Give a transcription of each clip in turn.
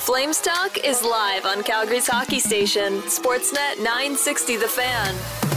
Flames Talk is live on Calgary's hockey station, Sportsnet 960 The Fan.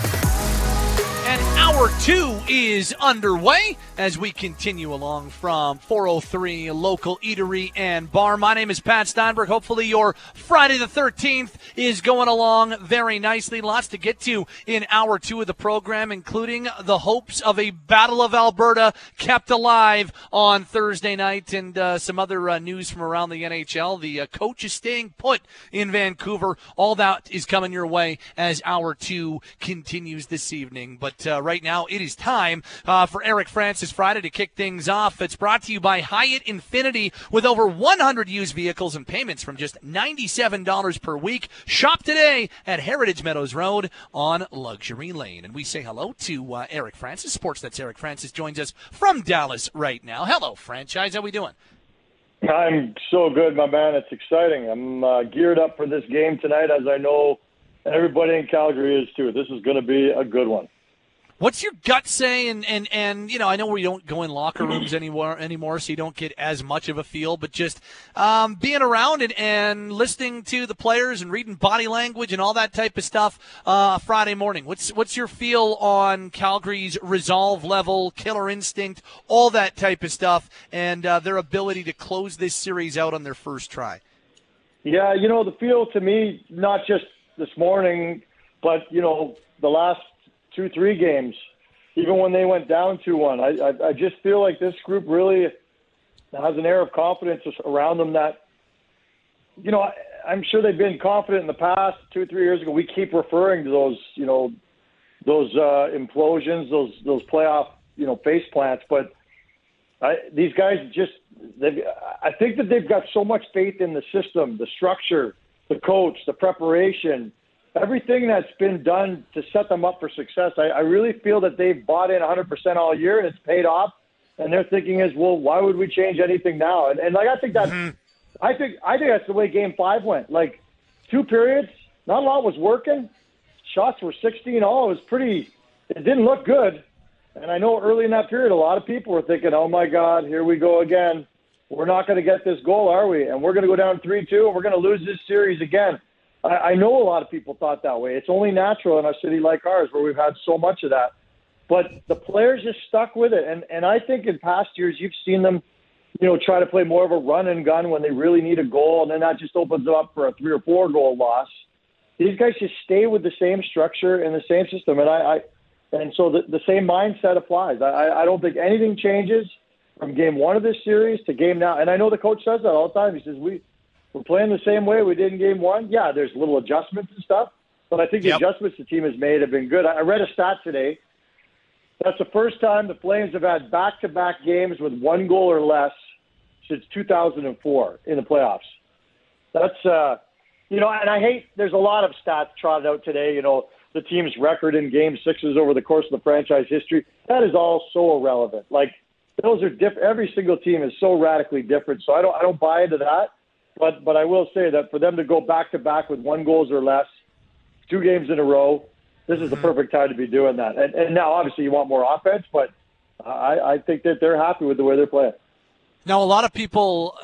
And hour 2 is underway as we continue along from 403 Local Eatery and Bar. My name is Pat Steinberg. Hopefully your Friday the 13th is going along very nicely. Lots to get to in hour 2 of the program, including the hopes of a Battle of Alberta kept alive on Thursday night and some other news from around the NHL. The coach is staying put in Vancouver. All that is coming your way as hour 2 continues this evening. But right now, it is time for Eric Francis Friday to kick things off. It's brought to you by Hyatt Infinity with over 100 used vehicles and payments from just $97 per week. Shop today at Heritage Meadows Road on Luxury Lane. And we say hello to Eric Francis. Sportsnet's Eric Francis joins us from Dallas right now. Hello, franchise. How we doing? I'm so good, my man. It's exciting. I'm geared up for this game tonight, as I know everybody in Calgary is too. This is going to be a good one. What's your gut say? And you know, I know we don't go in locker rooms anymore, so you don't get as much of a feel. But just being around and listening to the players and reading body language and all that type of stuff Friday morning. What's your feel on Calgary's resolve level, killer instinct, all that type of stuff, and their ability to close this series out on their first try? Yeah, you know, the feel to me, not just this morning, but you know, the last 2-3 games, even when they went down 2-1. I just feel like this group really has an air of confidence around them that, you know, I'm sure they've been confident in the past. 2-3 years ago, we keep referring to those, you know, those implosions, those playoff, you know, face plants. But these guys I think that they've got so much faith in the system, the structure, the coach, the preparation, everything that's been done to set them up for success. I really feel that they've bought in 100% all year, and it's paid off. And their thinking is, well, why would we change anything now? And like, I think that, I think that's the way Game 5 went. Like, 2 periods, not a lot was working. Shots were 16-all. It didn't look good. And I know early in that period, a lot of people were thinking, oh my God, here we go again. We're not going to get this goal, are we? And we're going to go down 3-2, and we're going to lose this series again. I know a lot of people thought that way. It's only natural in a city like ours where we've had so much of that. But the players just stuck with it. And I think in past years you've seen them, you know, try to play more of a run and gun when they really need a goal, and then that just opens up for a 3 or 4 goal loss. These guys just stay with the same structure and the same system. And so the same mindset applies. I don't think anything changes from game 1 of this series to game now. And I know the coach says that all the time. He says, we're playing the same way we did in game 1. Yeah, there's little adjustments and stuff, but I think the adjustments the team has made have been good. I read a stat today. That's the first time the Flames have had back-to-back games with 1 goal or less since 2004 in the playoffs. That's, you know, and I hate, there's a lot of stats trotted out today, you know, the team's record in game 6s over the course of the franchise history. That is all so irrelevant. Like, those are different. Every single team is so radically different, so I don't buy into that. But I will say that for them to go back-to-back with 1 goals or less, 2 games in a row, this is the perfect time to be doing that. And now, obviously, you want more offense, but I think that they're happy with the way they're playing. Now, a lot of people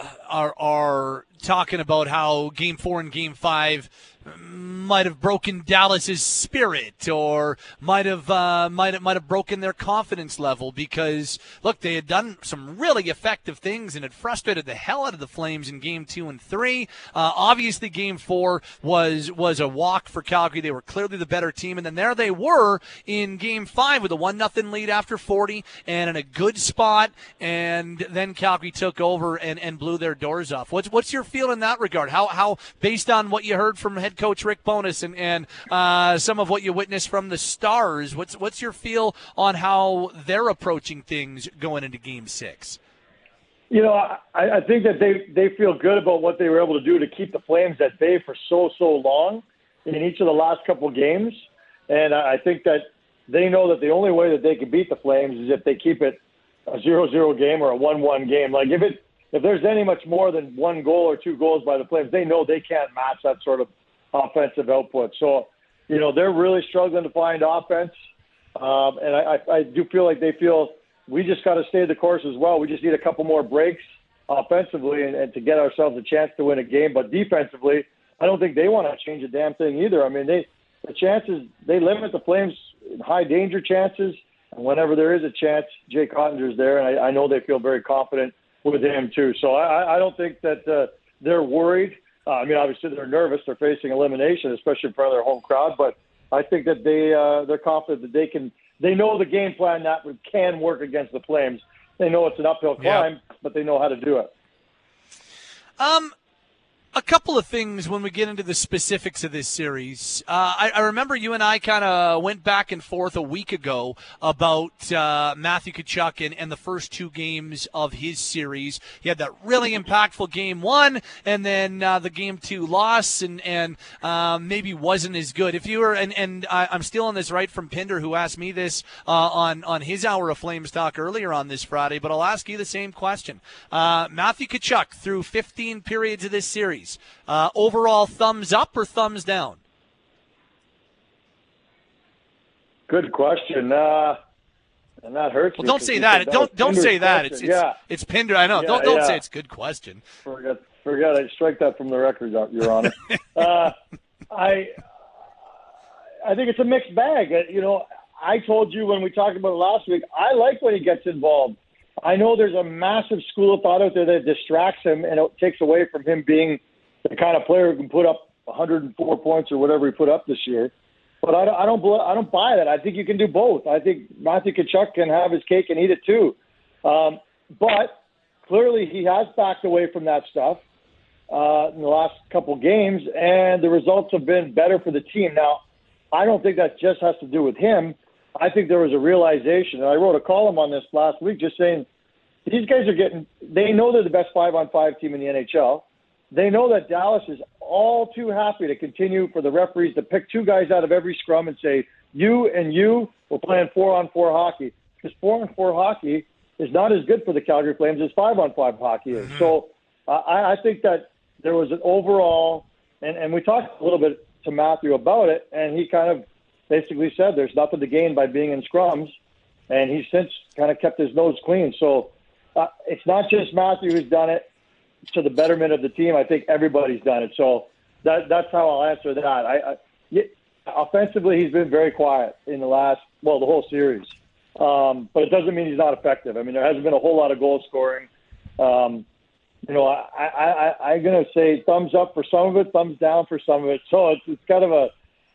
are talking about how Game 4 and Game 5 might have broken Dallas's spirit, or might have broken their confidence level, because look, they had done some really effective things and had frustrated the hell out of the Flames in Game 2 and 3. Obviously, Game 4 was a walk for Calgary. They were clearly the better team, and then there they were in Game 5 with a 1-0 lead after 40 and in a good spot, and then Calgary took over and blew their doors off. What's your feel in that regard? How based on what you heard from head coach Rick Bowness and some of what you witnessed from the Stars, what's your feel on how they're approaching things going into Game 6? You know, I think that they feel good about what they were able to do to keep the Flames at bay for so long in each of the last couple of games. And I think that they know that the only way that they can beat the Flames is if they keep it a 0-0 game or a 1-1 game. Like, if there's any much more than 1 goal or 2 goals by the Flames, they know they can't match that sort of offensive output. So, you know, they're really struggling to find offense. And I do feel like they feel we just got to stay the course as well. We just need a couple more breaks offensively and to get ourselves a chance to win a game. But defensively, I don't think they want to change a damn thing either. I mean, the chances, they limit the Flames in high danger chances. And whenever there is a chance, Jake Ottinger's there, and I know they feel very confident with him too. So I don't think that they're worried. I mean, obviously they're nervous. They're facing elimination, especially in front of their home crowd. But I think that they're confident that they know the game plan that can work against the Flames. They know it's an uphill climb, but they know how to do it. A couple of things when we get into the specifics of this series. I remember you and I kind of went back and forth a week ago about Matthew Tkachuk and the first two games of his series. He had that really impactful game one, and then the game two loss, and maybe wasn't as good. If you were, and I'm stealing this right from Pinder, who asked me this on his Hour of Flames talk earlier on this Friday, but I'll ask you the same question. Matthew Tkachuk through 15 periods of this series. Overall, thumbs up or thumbs down? Good question. And that hurts. Well, don't say that. Don't say that. It's Pinder. I know. Don't say it's a good question. Forget. I strike that from the record, Your Honor. I think it's a mixed bag. I told you when we talked about it last week, I like when he gets involved. I know there's a massive school of thought out there that distracts him and it takes away from him being the kind of player who can put up 104 points or whatever he put up this year. But I don't buy that. I think you can do both. I think Matthew Tkachuk can have his cake and eat it too. But clearly he has backed away from that stuff in the last couple games, and the results have been better for the team. Now, I don't think that just has to do with him. I think there was a realization, and I wrote a column on this last week just saying these guys they know they're the best 5-on-5 team in the NHL. They know that Dallas is all too happy to continue for the referees to pick two guys out of every scrum and say, you and you, we're playing 4-on-4 hockey. Because 4-on-4 hockey is not as good for the Calgary Flames as 5-on-5 hockey is. Mm-hmm. So I think that there was an overall, and we talked a little bit to Matthew about it, and he kind of basically said there's nothing to gain by being in scrums, and he's since kind of kept his nose clean. So it's not just Matthew who's done it to the betterment of the team. I think everybody's done it. So that's how I'll answer that. Offensively, he's been very quiet in the whole series. But it doesn't mean he's not effective. I mean, there hasn't been a whole lot of goal scoring. I'm going to say thumbs up for some of it, thumbs down for some of it. So it's kind of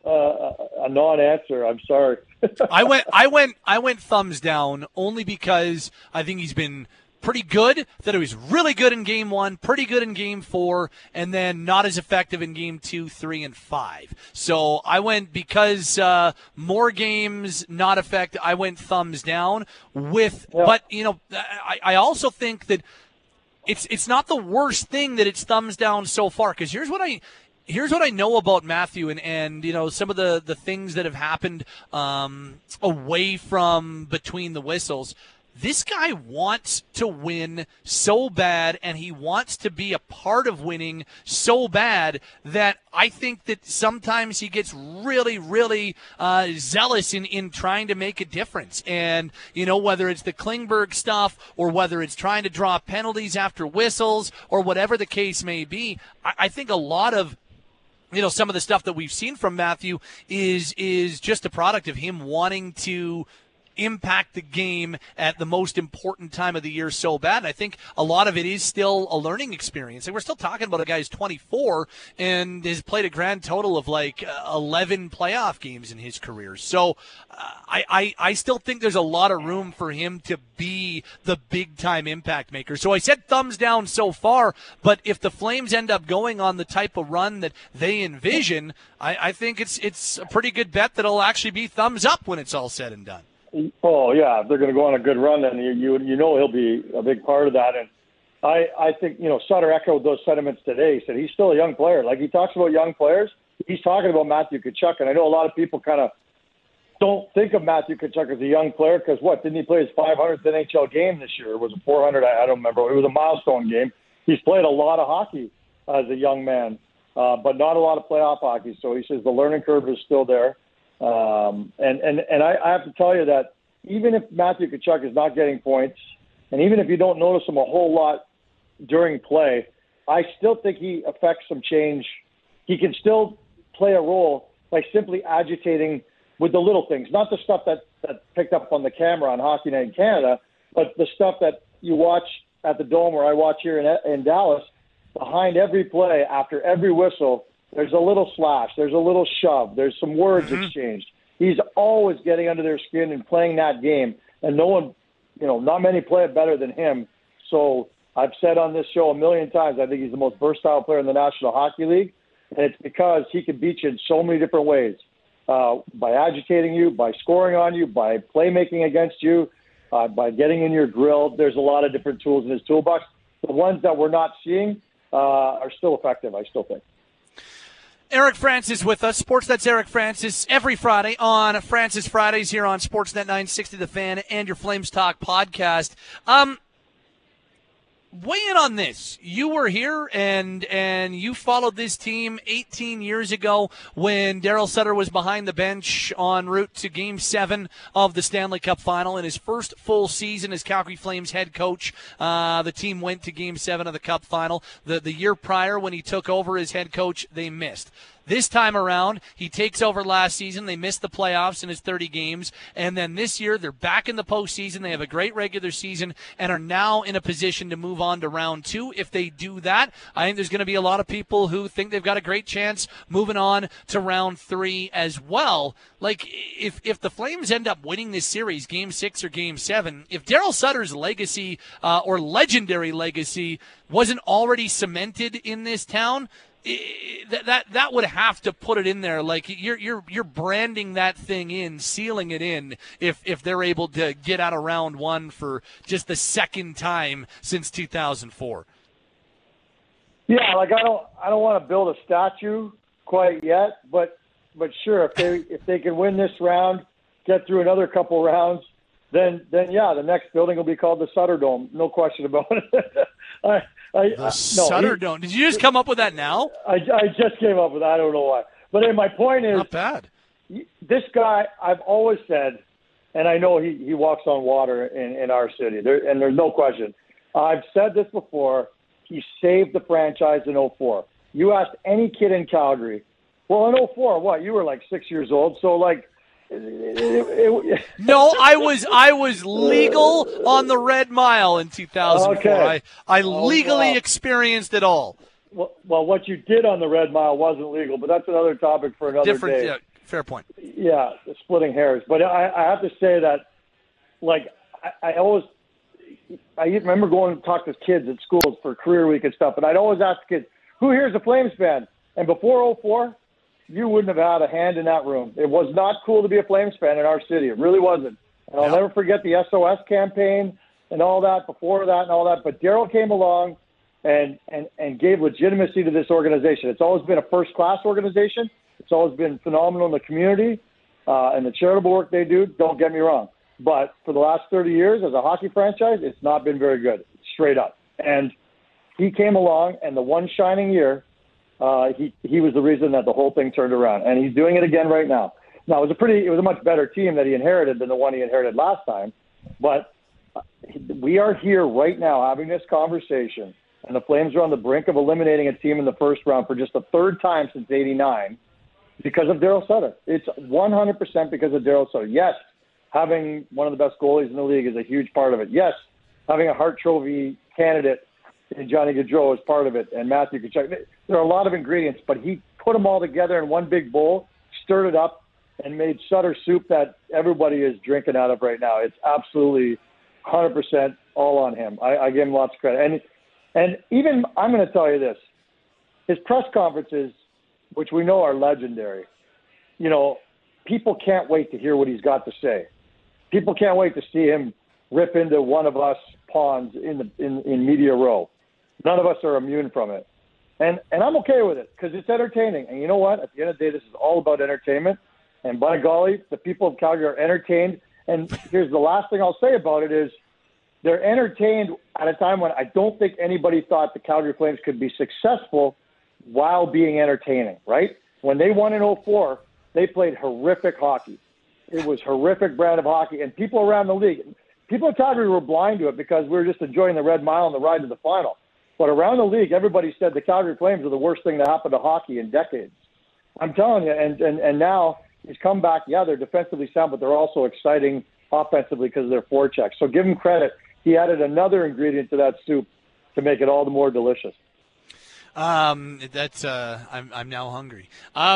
a non-answer. I'm sorry. I went thumbs down only because I think he's been pretty good. That he was really good in game one, pretty good in game four, and then not as effective in game 2, 3, and 5. So I went because more games not effective. I went thumbs down but I also think that it's not the worst thing that it's thumbs down so far. Because here's what I know about Matthew and some of the things that have happened away from between the whistles. This guy wants to win so bad, and he wants to be a part of winning so bad that I think that sometimes he gets really, really zealous in trying to make a difference. And, whether it's the Klingberg stuff or whether it's trying to draw penalties after whistles or whatever the case may be, I think a lot of some of the stuff that we've seen from Matthew is just a product of him wanting to impact the game at the most important time of the year so bad. And I think a lot of it is still a learning experience. And we're still talking about a guy who's 24 and has played a grand total of 11 playoff games in his career. So I still think there's a lot of room for him to be the big-time impact maker. So I said thumbs down so far, but if the Flames end up going on the type of run that they envision, I think it's a pretty good bet that it'll actually be thumbs up when it's all said and done. Oh, yeah, if they're going to go on a good run, then he'll be a big part of that. And I think, Sutter echoed those sentiments today. He said he's still a young player. Like he talks about young players, he's talking about Matthew Tkachuk. And I know a lot of people kind of don't think of Matthew Tkachuk as a young player because didn't he play his 500th NHL game this year? It was a 400, I don't remember. It was a milestone game. He's played a lot of hockey as a young man, but not a lot of playoff hockey. So he says the learning curve is still there. And I have to tell you that even if Matthew Tkachuk is not getting points, and even if you don't notice him a whole lot during play, I still think he affects some change. He can still play a role by simply agitating with the little things, not the stuff that picked up on the camera on Hockey Night in Canada, but the stuff that you watch at the Dome or I watch here in Dallas. Behind every play, after every whistle, there's a little slash, there's a little shove, there's some words exchanged. He's always getting under their skin and playing that game, and no one, not many play it better than him. So I've said on this show a million times, I think he's the most versatile player in the National Hockey League, and it's because he can beat you in so many different ways, by agitating you, by scoring on you, by playmaking against you, by getting in your grill. There's a lot of different tools in his toolbox. The ones that we're not seeing are still effective, I still think. Eric Francis with us. Sportsnet's Eric Francis every Friday on Francis Fridays here on Sportsnet 960 The Fan and your Flames Talk podcast. Weigh in on this. You were here and you followed this team 18 years ago when Daryl Sutter was behind the bench en route to Game 7 of the Stanley Cup Final. In his first full season as Calgary Flames head coach, the team went to Game 7 of the Cup Final. The year prior when he took over as head coach, they missed. This time around, he takes over last season. They missed the playoffs in his 30 games. And then this year, they're back in the postseason. They have a great regular season and are now in a position to move on to round 2. If they do that, I think there's going to be a lot of people who think they've got a great chance moving on to round 3 as well. Like, if the Flames end up winning this series, Game 6 or Game 7, if Daryl Sutter's legacy or legendary legacy wasn't already cemented in this town, that would have to put it in there. Like you're branding that thing in, sealing it in. If they're able to get out of round 1 for just the second time since 2004. Yeah, like I don't want to build a statue quite yet, but sure, if they can win this round, get through another couple rounds, then yeah, the next building will be called the Sutter Dome. No question about it. Sutter Dome. Did you just come up with that now? I just came up with that. I don't know why. But my point is, not bad. This guy, I've always said, and I know he walks on water in our city, and there's no question. I've said this before. He saved the franchise in 2004. You asked any kid in Calgary, well, in 2004, what? You were like 6 years old, so like. No, I was legal on the Red Mile in 2004. Okay. I legally experienced it all. Well, what you did on the Red Mile wasn't legal, but that's another topic for another day. Yeah, fair point. Yeah, splitting hairs. But I have to say that, like, I remember going to talk to kids at schools for career week and stuff, and I'd always ask kids, who here's a Flames fan? And before 2004, you wouldn't have had a hand in that room. It was not cool to be a Flames fan in our city. It really wasn't. And I'll never forget the SOS campaign and all that, before that and all that. But Daryl came along and gave legitimacy to this organization. It's always been a first-class organization. It's always been phenomenal in the community and the charitable work they do. Don't get me wrong. But for the last 30 years as a hockey franchise, it's not been very good, straight up. And he came along, and the one shining year, he was the reason that the whole thing turned around, and he's doing it again right now. Now, it was a much better team that he inherited than the one he inherited last time, but we are here right now having this conversation, and the Flames are on the brink of eliminating a team in the first round for just the third time since '89 because of Daryl Sutter. It's 100% because of Daryl Sutter. Yes, having one of the best goalies in the league is a huge part of it. Yes, having a Hart Trophy candidate and Johnny Gaudreau is part of it, and Matthew Tkachuk. There are a lot of ingredients, but he put them all together in one big bowl, stirred it up, and made Sutter soup that everybody is drinking out of right now. It's absolutely 100% all on him. I give him lots of credit. And even, I'm going to tell you this, his press conferences, which we know are legendary, people can't wait to hear what he's got to say. People can't wait to see him rip into one of us pawns in Media Row. None of us are immune from it. And I'm okay with it because it's entertaining. And you know what? At the end of the day, this is all about entertainment. And by golly, the people of Calgary are entertained. And here's the last thing I'll say about it is they're entertained at a time when I don't think anybody thought the Calgary Flames could be successful while being entertaining, right? When they won in 2004, they played horrific hockey. It was horrific brand of hockey. And people around the league, people in Calgary were blind to it because we were just enjoying the Red Mile and the ride to the final. But around the league, everybody said the Calgary Flames are the worst thing that happened to hockey in decades. I'm telling you, and now he's come back. Yeah, they're defensively sound, but they're also exciting offensively because of their forechecks. So give him credit. He added another ingredient to that soup to make it all the more delicious. I'm now hungry.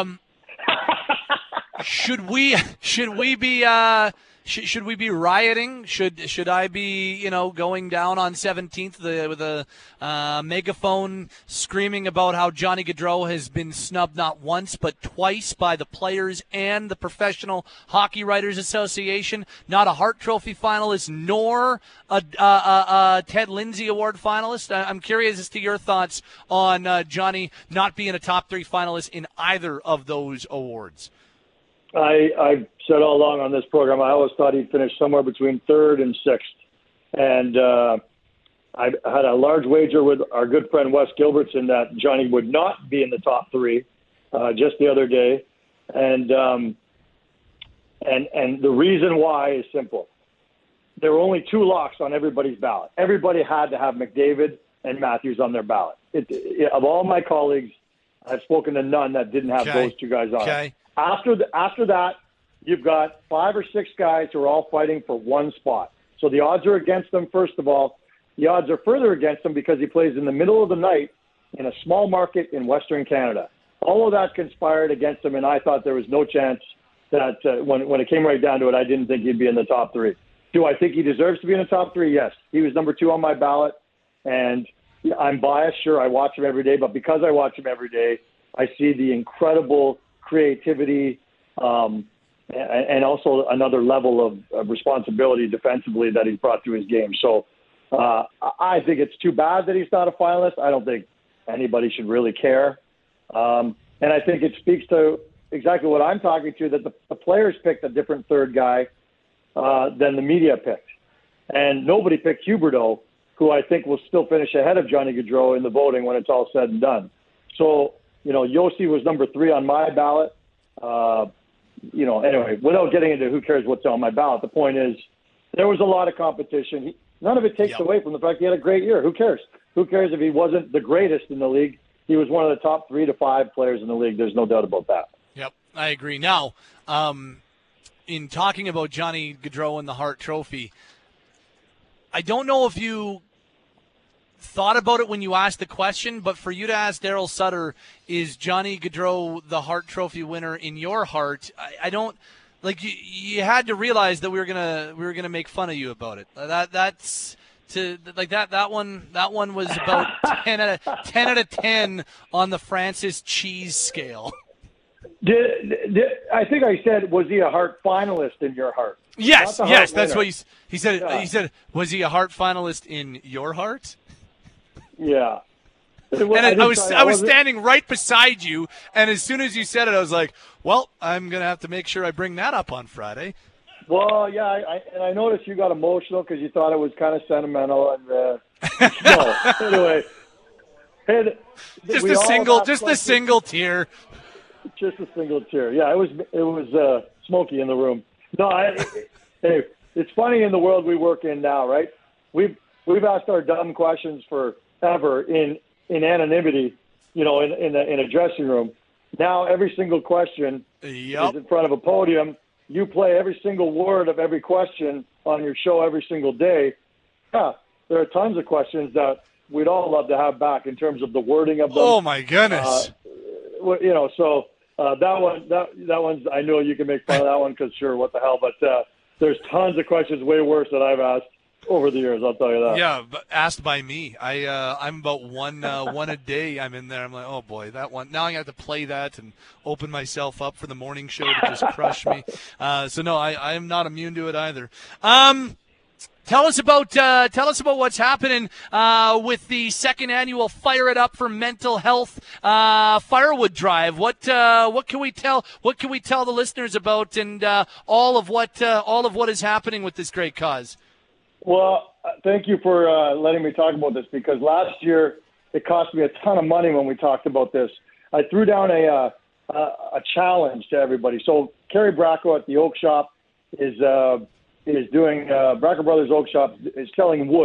Should we be rioting? Should I be going down on 17th with a megaphone screaming about how Johnny Gaudreau has been snubbed not once but twice by the players and the Professional Hockey Writers Association? Not a Hart Trophy finalist, nor a Ted Lindsay Award finalist. I'm curious as to your thoughts on Johnny not being a top 3 finalist in either of those awards. I said all along on this program, I always thought he'd finish somewhere between 3rd and 6th. And I had a large wager with our good friend Wes Gilbertson that Johnny would not be in the top 3 just the other day. And the reason why is simple. There were only 2 locks on everybody's ballot. Everybody had to have McDavid and Matthews on their ballot. Of all my colleagues, I've spoken to none that didn't have those 2 guys on it. After that, you've got 5 or 6 guys who are all fighting for one spot. So the odds are against them, first of all. The odds are further against him because he plays in the middle of the night in a small market in Western Canada. All of that conspired against him, and I thought there was no chance that when it came right down to it, I didn't think he'd be in the top 3. Do I think he deserves to be in the top 3? Yes. He was number 2 on my ballot, and I'm biased. Sure, I watch him every day, but because I watch him every day, I see the incredible creativity, and also another level of responsibility defensively that he's brought to his game. So I think it's too bad that he's not a finalist. I don't think anybody should really care. And I think it speaks to exactly what I'm talking to, that the players picked a different 3rd guy than the media picked. And nobody picked Huberdeau, who I think will still finish ahead of Johnny Gaudreau in the voting when it's all said and done. So, Yossi was number 3 on my ballot. Anyway, without getting into who cares what's on my ballot, the point is there was a lot of competition. None of it takes away from the fact he had a great year. Who cares? Who cares if he wasn't the greatest in the league? He was one of the top 3 to 5 players in the league. There's no doubt about that. Yep, I agree. Now, in talking about Johnny Gaudreau and the Hart Trophy, I don't know if you thought about it when you asked the question, but for you to ask Daryl Sutter, is Johnny Gaudreau the Hart Trophy winner in your heart? I don't like you had to realize that we were gonna make fun of you about it. That's to like that one was about 10 out of 10 on the Francis Cheese scale. I think I said, was he a Hart finalist in your heart? Yes, that's what he said. Yeah. He said, was he a Hart finalist in your heart? Yeah. And I was standing right beside you, and as soon as you said it, I was like, well, I'm going to have to make sure I bring that up on Friday. Well, yeah, I noticed you got emotional because you thought it was kind of sentimental. And no, anyway. Just a single tear. Just a single tear. Yeah, it was smoky in the room. No, hey, it's funny in the world we work in now, right? We've asked our dumb questions forever in anonymity, in a dressing room. Now every single question is in front of a podium. You play every single word of every question on your show every single day. Yeah, there are tons of questions that we'd all love to have back in terms of the wording of them. Oh my goodness! So that one's. I know you can make fun of that one because sure, what the hell? But there's tons of questions way worse that I've asked over the years. I'll tell you that. Yeah, but asked by me. I'm about one a day. I'm in there. I'm like, oh boy, that one. Now I have to play that and open myself up for the morning show to just crush me. So no, I am not immune to it either. Tell us about what's happening with the second annual Fire It Up for Mental Health Firewood Drive. What can we tell the listeners about and all of what is happening with this great cause? Well, thank you for letting me talk about this because last year it cost me a ton of money when we talked about this. I threw down a challenge to everybody. So Kerry Bracco at the Oak Shop is doing Bracco Brothers Oak Shop is selling wood,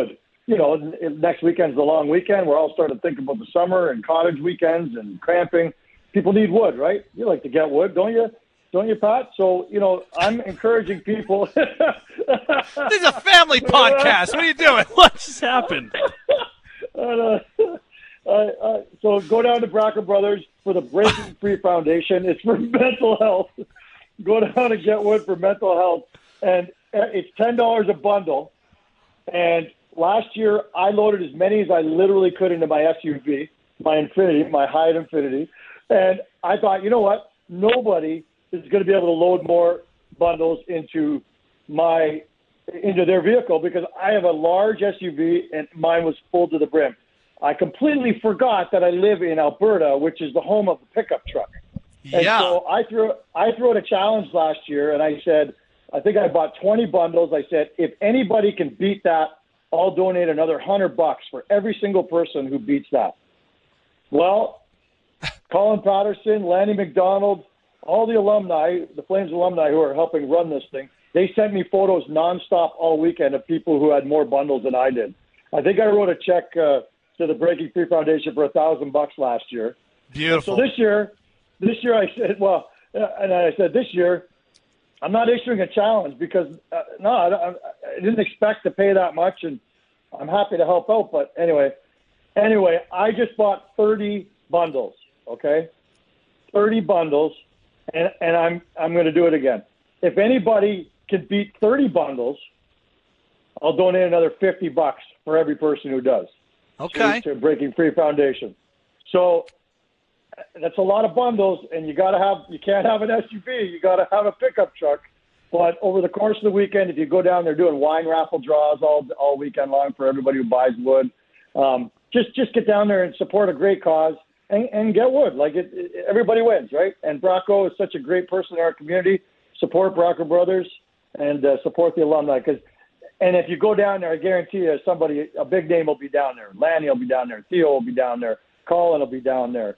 next weekend's the long weekend. We're all starting to think about the summer and cottage weekends and cramping. People need wood, right? You like to get wood, don't you? Don't you, Pat? So, I'm encouraging people. This is a family podcast. What are you doing? What just happened? So go down to Braco Brothers for the Breaking Free Foundation. It's for mental health. Go down and get wood for mental health. And it's $10 a bundle. And last year, I loaded as many as I literally could into my SUV, my Infiniti, my Hyatt Infiniti. And I thought, you know what? Nobody is going to be able to load more bundles into their vehicle because I have a large SUV and mine was full to the brim. I completely forgot that I live in Alberta, which is the home of the pickup truck. Yeah. And so I threw out a challenge last year, and I said, I think I bought 20 bundles. I said, if anybody can beat that, I'll donate another $100 for every single person who beats that. Well, Colin Patterson, Lanny McDonald, all the alumni, the Flames alumni who are helping run this thing, they sent me photos nonstop all weekend of people who had more bundles than I did. I think I wrote a check to the Breaking Free Foundation for $1,000 last year. Beautiful. So this year I said, this year I'm not issuing a challenge because I didn't expect to pay that much, and I'm happy to help out. But anyway, I just bought 30 bundles. Okay, 30 bundles. And I'm going to do it again. If anybody can beat 30 bundles, I'll donate another $50 for every person who does. Okay. To Breaking Free Foundation. So that's a lot of bundles, and you can't have an SUV. You got to have a pickup truck. But over the course of the weekend, if you go down there doing wine raffle draws all weekend long for everybody who buys wood, just get down there and support a great cause. And get wood. Everybody wins, right? And Braco is such a great person in our community. Support Braco Brothers and support the alumni. And if you go down there, I guarantee you a big name will be down there. Lanny will be down there. Theo will be down there. Colin will be down there.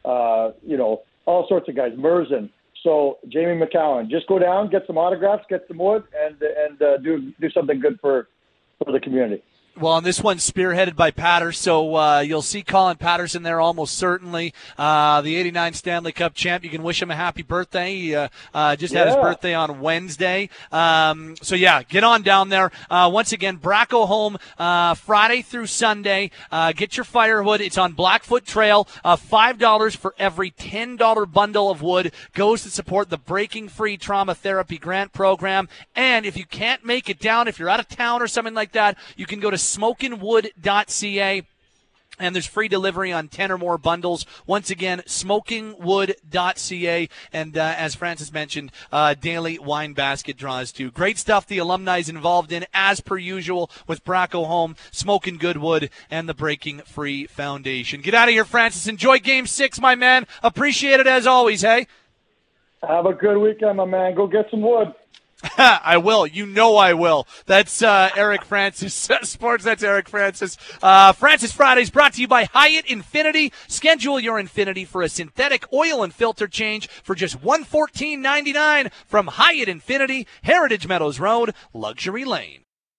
All sorts of guys. Merzen. So Jamie McCowan. Just go down, get some autographs, get some wood, and do something good for the community. Well, and this one's spearheaded by Patter, so you'll see Colin Patterson there almost certainly. The 89 Stanley Cup champ. You can wish him a happy birthday. He had his birthday on Wednesday. Get on down there. Once again, Braco Home, Friday through Sunday. Get your firewood. It's on Blackfoot Trail. $5 for every $10 bundle of wood goes to support the Breaking Free Trauma Therapy Grant Program. And if you can't make it down, if you're out of town or something like that, you can go to smokingwood.ca, and there's free delivery on 10 or more bundles. Once again, smokingwood.ca, and as Francis mentioned, daily wine basket draws too. Great stuff the alumni is involved in, as per usual, with Braco Home, Smoking Good Wood, and the Breaking Free Foundation. Get out of here, Francis. Enjoy Game 6, my man. Appreciate it as always, hey? Have a good weekend, my man. Go get some wood. I will. You know I will. That's Eric Francis. Sports, that's Eric Francis. Francis Fridays brought to you by Hyatt Infiniti. Schedule your Infiniti for a synthetic oil and filter change for just $114.99 from Hyatt Infiniti, Heritage Meadows Road, Luxury Lane.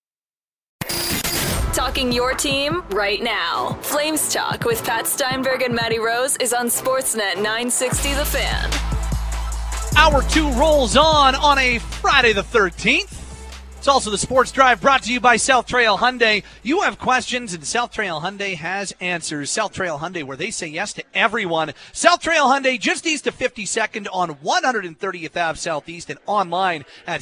Talking your team right now. Flames Talk with Pat Steinberg and Matty Rose is on Sportsnet 960 The Fan. Hour 2 rolls on a Friday the 13th. It's also the Sports Drive brought to you by South Trail Hyundai. You have questions, and South Trail Hyundai has answers. South Trail Hyundai, where they say yes to everyone. South Trail Hyundai, just east of 52nd on 130th Ave Southeast, and online at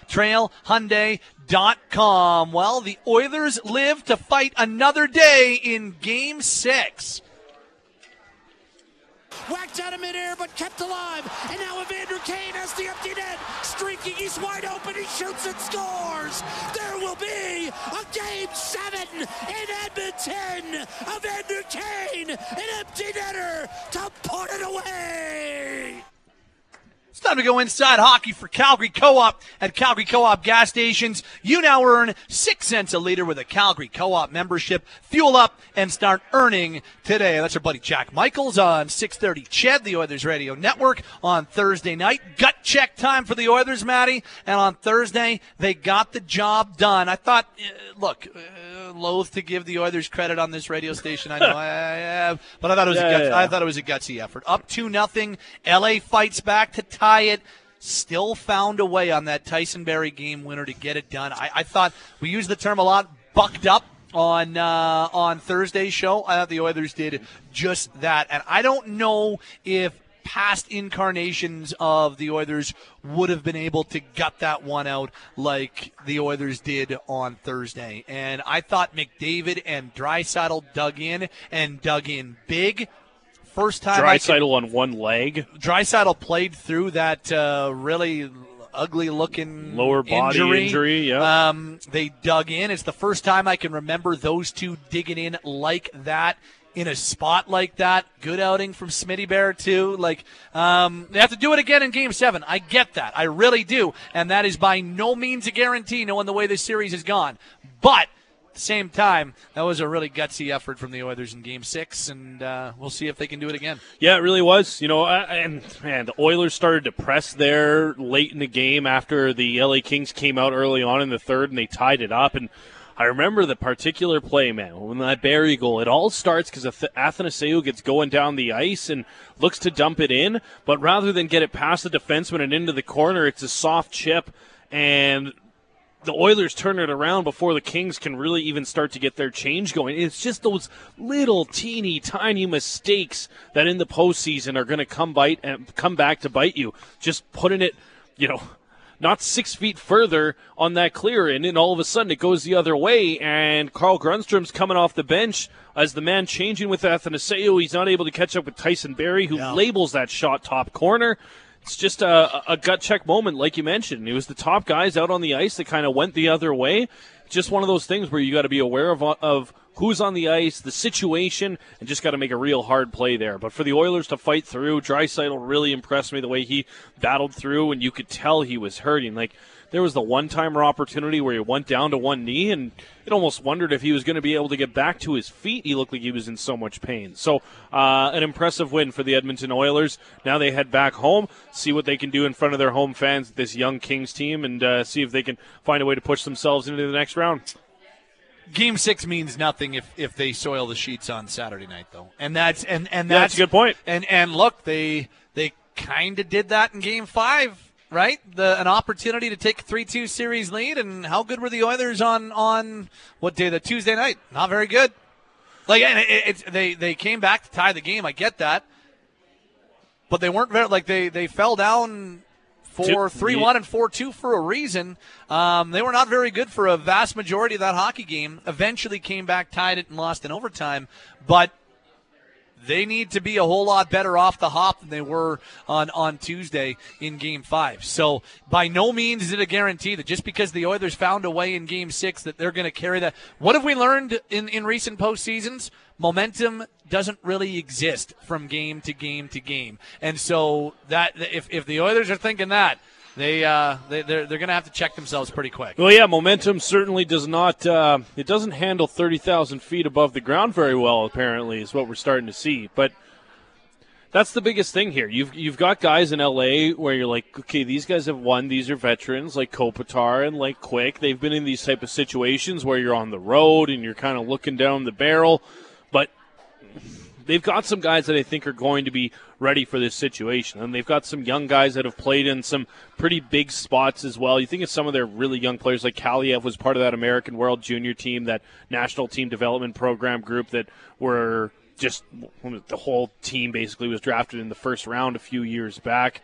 SouthTrailHyundai.com. Well, the Oilers live to fight another day in Game 6. Whacked out of midair, but kept alive. And now Evander Kane has the empty net. Streaking, he's wide open, he shoots and scores. There will be a Game 7 in Edmonton. Evander Kane, an empty netter to put it away. It's Time to go inside hockey for Calgary Co-op at Calgary Co-op gas stations. You now earn 6 cents a liter with a Calgary Co-op membership. Fuel up and start earning today. That's our buddy Jack Michaels on 630 CHED, the Oilers Radio Network, on Thursday night. Gut check time for the Oilers, Matty. And on Thursday, they got the job done. I thought, loath to give the Oilers credit on this radio station. I know I have, but I thought it was a gutsy effort. Up 2-0. LA fights back to tie it. Still found a way on that Tyson Barrie game winner to get it done. I thought we used the term a lot, bucked up on Thursday's show. I thought the Oilers did just that, and I don't know if past incarnations of the Oilers would have been able to gut that one out like the Oilers did on Thursday. And I thought McDavid and Draisaitl dug in big. First time Draisaitl on one leg. Draisaitl played through that really ugly-looking lower body injury. Yeah. They dug in. It's the first time I can remember those two digging in like that in a spot like that. Good outing from Smitty Bear, too. They have to do it again in Game 7. I get that. I really do. And that is by no means a guarantee, knowing the way this series has gone. But at the same time, that was a really gutsy effort from the Oilers in Game 6, and we'll see if they can do it again. Yeah, it really was. And the Oilers started to press there late in the game after the LA Kings came out early on in the third, and they tied it up. And I remember the particular play, man, when that Barrie goal, it all starts because Athanasiou gets going down the ice and looks to dump it in, but rather than get it past the defenseman and into the corner, it's a soft chip, and the Oilers turn it around before the Kings can really even start to get their change going. It's just those little teeny tiny mistakes that in the postseason are going to come back to bite you. Just putting it, not 6 feet further on that clear, and then all of a sudden it goes the other way, and Carl Grundstrom's coming off the bench as the man changing with Athanasiou. He's not able to catch up with Tyson Barrie, who labels that shot top corner. It's just a gut check moment, like you mentioned. It was the top guys out on the ice that kind of went the other way. Just one of those things where you got to be aware of who's on the ice, the situation, and just got to make a real hard play there. But for the Oilers to fight through, Draisaitl really impressed me the way he battled through, and you could tell he was hurting. There was the one-timer opportunity where he went down to one knee, and it almost wondered if he was going to be able to get back to his feet. He looked like he was in so much pain. So an impressive win for the Edmonton Oilers. Now they head back home, see what they can do in front of their home fans, this young Kings team, and see if they can find a way to push themselves into the next round. Game 6 means nothing if they soil the sheets on Saturday night, though, and that's that's a good point. And look, they kind of did that in Game 5. Right, an opportunity to take a 3-2 series lead, and how good were the Oilers on what day? The Tuesday night. Not very good. They came back to tie the game. I get that, but they weren't very they fell down 3-1 and 4-2 for a reason. They were not very good for a vast majority of that hockey game. Eventually came back, tied it, and lost in overtime, but they need to be a whole lot better off the hop than they were on Tuesday in Game 5. So by no means is it a guarantee that just because the Oilers found a way in Game 6 that they're going to carry that. What have we learned in recent postseasons? Momentum doesn't really exist from game to game to game. And so that if the Oilers are thinking that, they're going to have to check themselves pretty quick. Well, yeah, momentum certainly does not. It doesn't handle 30,000 feet above the ground very well. Apparently, is what we're starting to see. But that's the biggest thing here. You've got guys in LA where you're like, okay, these guys have won. These are veterans like Kopitar and like Quick. They've been in these type of situations where you're on the road and you're kind of looking down the barrel. But they've got some guys that I think are going to be ready for this situation. And they've got some young guys that have played in some pretty big spots as well. You think of some of their really young players, like Kaliev was part of that American World Junior team, that national team development program group that were just the whole team basically was drafted in the first round a few years back.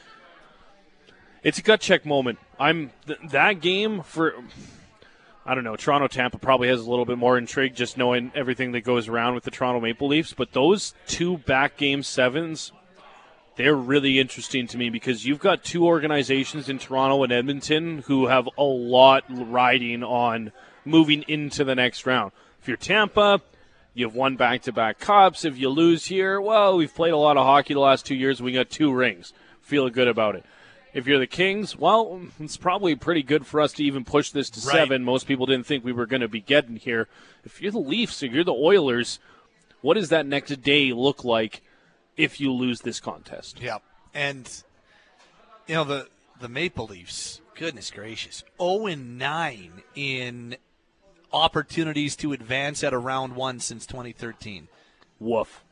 It's a gut check moment. That game for, I don't know, Toronto-Tampa probably has a little bit more intrigue just knowing everything that goes around with the Toronto Maple Leafs. But those two back Game 7s, they're really interesting to me because you've got two organizations in Toronto and Edmonton who have a lot riding on moving into the next round. If you're Tampa, you have won back-to-back cups. If you lose here, well, we've played a lot of hockey the last 2 years. We got 2 rings. feeling good about it. If you're the Kings, well, it's probably pretty good for us to even push this to 7. Most people didn't think we were going to be getting here. If you're the Leafs, if you're the Oilers, what does that next day look like if you lose this contest? Yeah, and the Maple Leafs, goodness gracious, 0-9 in opportunities to advance at a round 1 since 2013. Woof.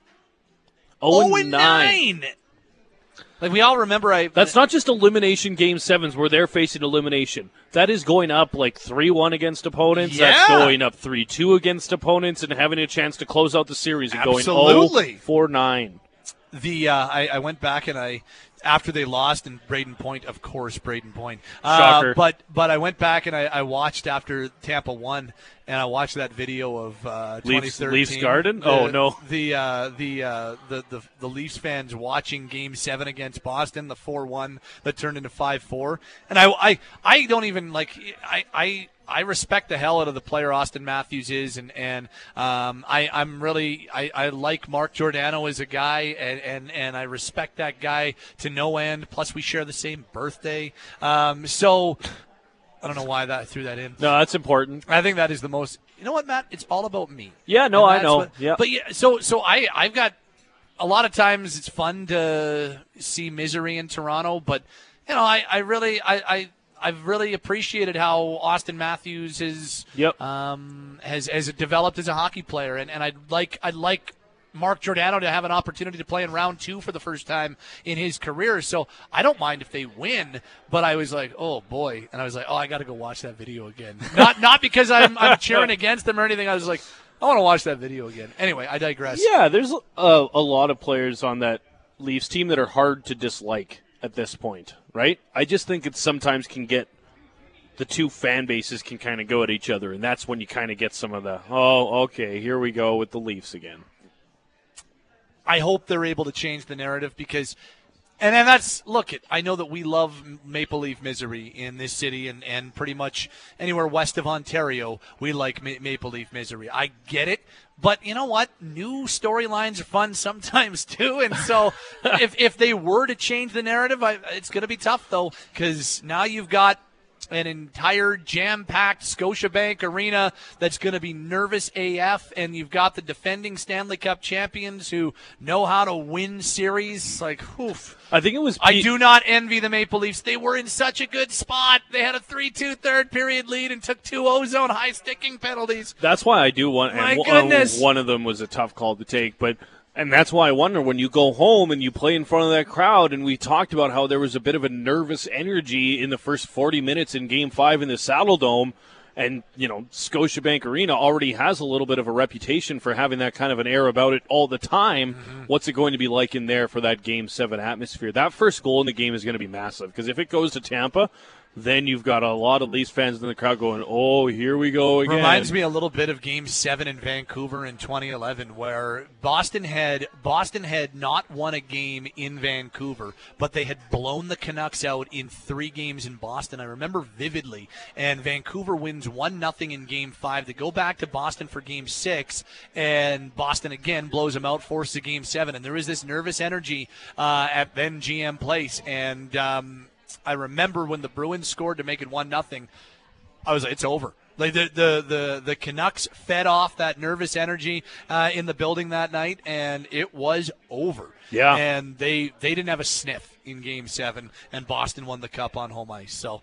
0-9. Like, we all remember. That's not just elimination game 7s where they're facing elimination. That is going up like 3-1 against opponents. Yeah. That's going up 3-2 against opponents and having a chance to close out the series and Absolutely. going 0-9. I went back and after they lost, and Braden Point, of course, Braden Point. Shocker. But I went back and I watched after Tampa won, and I watched that video of 2013. Leafs Garden? No. The Leafs fans watching Game 7 against Boston, the 4-1 that turned into 5-4. And I don't even, like, I respect the hell out of the player Austin Matthews is, and I like Mark Giordano as a guy, and I respect that guy to no end. Plus, we share the same birthday, so I don't know why I threw that in. No, that's important. I think that is the most. You know what, Matt? It's all about me. Yeah, no, I know. Yeah, but yeah, so I've got a lot of times it's fun to see misery in Toronto, but I've really appreciated how Austin Matthews has developed as a hockey player, and I'd like Mark Giordano to have an opportunity to play in round 2 for the first time in his career. So I don't mind if they win, but I was like, oh boy, and I was like, oh, I got to go watch that video again. Not because I'm cheering against them or anything. I was like, I want to watch that video again. Anyway, I digress. Yeah, there's a lot of players on that Leafs team that are hard to dislike at this point, right? I just think it sometimes can get the two fan bases can kind of go at each other, and that's when you kind of get some of the, oh, okay, here we go with the Leafs again. I hope they're able to change the narrative because – and that's – look, I know that we love Maple Leaf misery in this city and pretty much anywhere west of Ontario, we like Maple Leaf misery. I get it. But you know what? New storylines are fun sometimes too. And so if they were to change the narrative, it's going to be tough though because now you've got – an entire jam-packed Scotiabank arena that's going to be nervous AF, and you've got the defending Stanley Cup champions who know how to win series. Like, oof. I think it was. I do not envy the Maple Leafs. They were in such a good spot. They had a 3-2 third period lead and took 2 ozone high sticking penalties. That's why I do want. My goodness. One of them was a tough call to take, but. And that's why I wonder when you go home and you play in front of that crowd, and we talked about how there was a bit of a nervous energy in the first 40 minutes in Game 5 in the Saddle Dome, and, Scotiabank Arena already has a little bit of a reputation for having that kind of an air about it all the time. Mm-hmm. What's it going to be like in there for that Game 7 atmosphere? That first goal in the game is going to be massive, because if it goes to Tampa, then you've got a lot of Leafs fans in the crowd going, oh, here we go again. Reminds me a little bit of Game 7 in Vancouver in 2011 where Boston had not won a game in Vancouver, but they had blown the Canucks out in 3 games in Boston. I remember vividly. And Vancouver wins 1-0 in Game 5. They go back to Boston for Game 6, and Boston again blows them out, forces a Game 7. And there is this nervous energy at then GM Place. And I remember when the Bruins scored to make it 1-0, I was like, it's over. Like the Canucks fed off that nervous energy in the building that night, and it was over. Yeah. And they didn't have a sniff in Game 7, and Boston won the Cup on home ice. So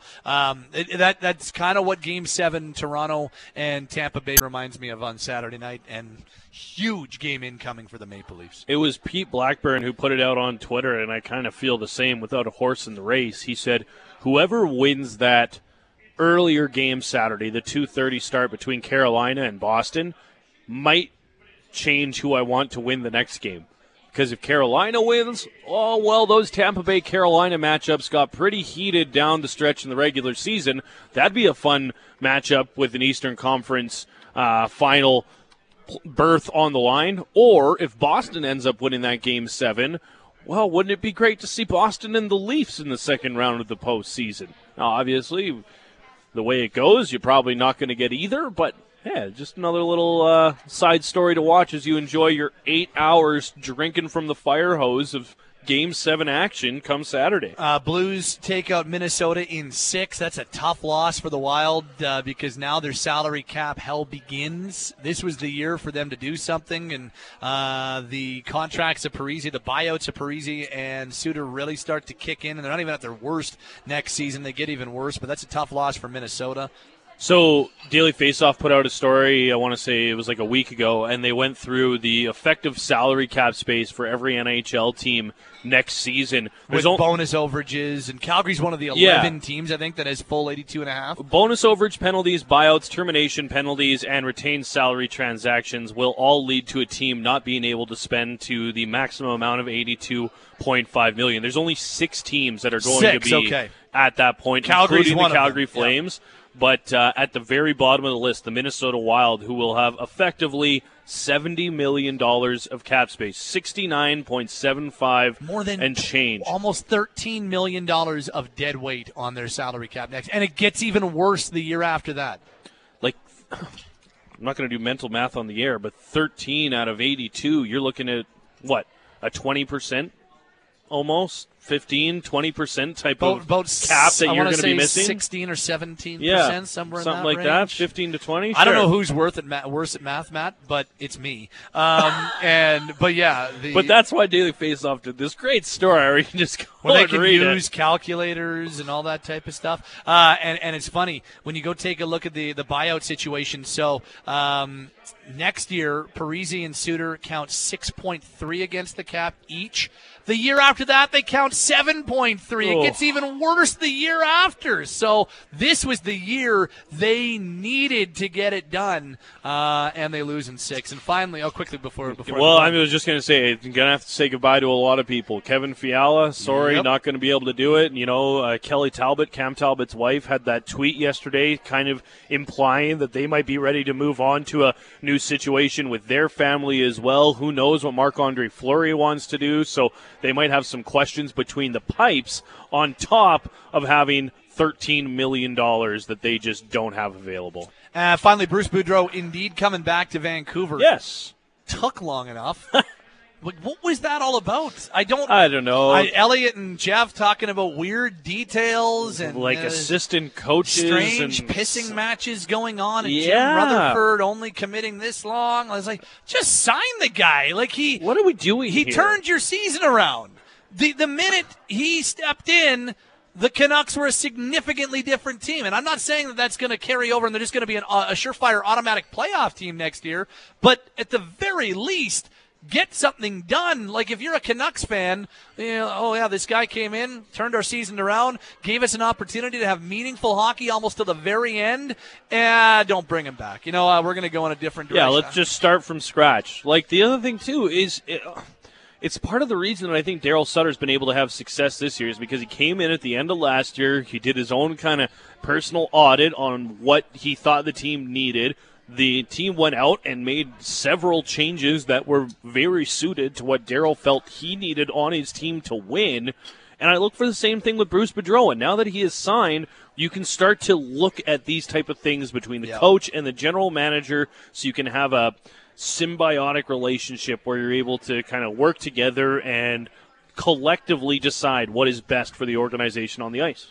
that's kind of what Game 7, Toronto and Tampa Bay reminds me of on Saturday night, and huge game incoming for the Maple Leafs. It was Pete Blackburn who put it out on Twitter, and I kind of feel the same without a horse in the race. He said, whoever wins that earlier game Saturday, the 2:30 start between Carolina and Boston, might change who I want to win the next game. Because if Carolina wins, oh, well, those Tampa Bay-Carolina matchups got pretty heated down the stretch in the regular season. That'd be a fun matchup with an Eastern Conference final berth on the line. Or if Boston ends up winning that Game 7, well, wouldn't it be great to see Boston and the Leafs in the second round of the postseason? Now, obviously, the way it goes, you're probably not going to get either, but yeah, just another little side story to watch as you enjoy your 8 hours drinking from the fire hose of Game 7 action come Saturday. Blues take out Minnesota in 6. That's a tough loss for the Wild because now their salary cap hell begins. This was the year for them to do something, and the contracts of Parise, the buyouts of Parise and Suter really start to kick in, and they're not even at their worst next season. They get even worse, but that's a tough loss for Minnesota. So Daily Faceoff put out a story, I want to say it was like a week ago, and they went through the effective salary cap space for every NHL team next season. With bonus overages, and Calgary's one of the 11 teams, I think, that has full 82.5. Bonus overage penalties, buyouts, termination penalties, and retained salary transactions will all lead to a team not being able to spend to the maximum amount of $82.5 million. There's only 6 teams that are going to be at that point, Calgary's including the Calgary them. Flames. Yeah. But at the very bottom of the list, the Minnesota Wild, who will have effectively $70 million of cap space, 69.75 more than and change. Almost $13 million of dead weight on their salary cap next. And it gets even worse the year after that. Like, I'm not going to do mental math on the air, but 13 out of 82, you're looking at, what, a 20% almost? 15, 20% type of cap that you're going to be missing? 16 or 17%, somewhere in that like range. That, 15 to 20. I don't know who's worse at math, Matt, but it's me. But that's why Daily Faceoff did this great story where you can just go where they and can read use calculators and all that type of stuff. And it's funny when you go take a look at the buyout situation. So next year, Parise and Suter count 6.3 against the cap each. The year after that, they count 7.3. It gets even worse the year after. So this was the year they needed to get it done, and they lose in 6. And finally, quickly before. Well, I was just going to say, you're going to have to say goodbye to a lot of people. Kevin Fiala, sorry, not going to be able to do it. You know, Kelly Talbot, Cam Talbot's wife, had that tweet yesterday kind of implying that they might be ready to move on to a new situation with their family as well. Who knows what Marc-Andre Fleury wants to do, so they might have some questions between the pipes on top of having $13 million that they just don't have available. Finally, Bruce Boudreau indeed coming back to Vancouver. Yes. Took long enough. What was that all about? I don't know. Elliot and Jeff talking about weird details and like assistant coaches, strange and pissing matches going on, and Jim Rutherford only committing this long. I was like, just sign the guy. Like what are we doing? He turned your season around. The minute he stepped in, the Canucks were a significantly different team. And I'm not saying that that's going to carry over and they're just going to be a surefire automatic playoff team next year. But at the very least, get something done. Like if you're a Canucks fan, this guy came in, turned our season around, gave us an opportunity to have meaningful hockey almost to the very end. Don't bring him back. We're going to go in a different direction. Yeah, let's just start from scratch. Like the other thing too is it's part of the reason that I think Daryl Sutter's been able to have success this year is because he came in at the end of last year. He did his own kind of personal audit on what he thought the team needed. The team went out and made several changes that were very suited to what Daryl felt he needed on his team to win. And I look for the same thing with Bruce Boudreau. And now that he is signed, you can start to look at these type of things between the coach and the general manager so you can have a symbiotic relationship where you're able to kind of work together and collectively decide what is best for the organization on the ice.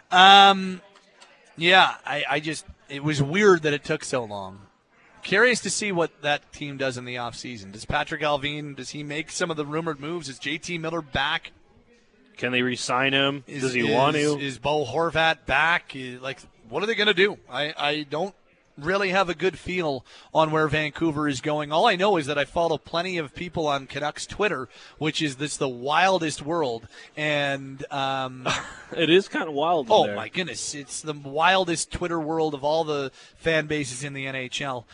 It was weird that it took so long. Curious to see what that team does in the offseason. Does Patrick Allvin, does he make some of the rumored moves? Is JT Miller back? Can they re-sign him? Does he want to? Is Bo Horvat back? What are they going to do? I don't really have a good feel on where Vancouver is going. All I know is that I follow plenty of people on Canucks Twitter, which is the wildest world. And it is kind of wild. Oh my goodness, it's the wildest Twitter world of all the fan bases in the NHL.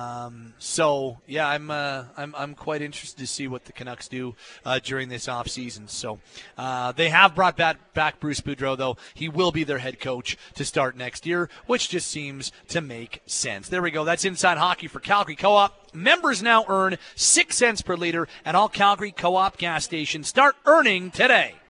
I'm quite interested to see what the Canucks do during this offseason. So they have brought back Bruce Boudreau, though. He will be their head coach to start next year, which just seems to make sense. There we go. That's Inside Hockey for Calgary Co-op. Members now earn 6 cents per liter at all Calgary Co-op gas stations. Start earning today.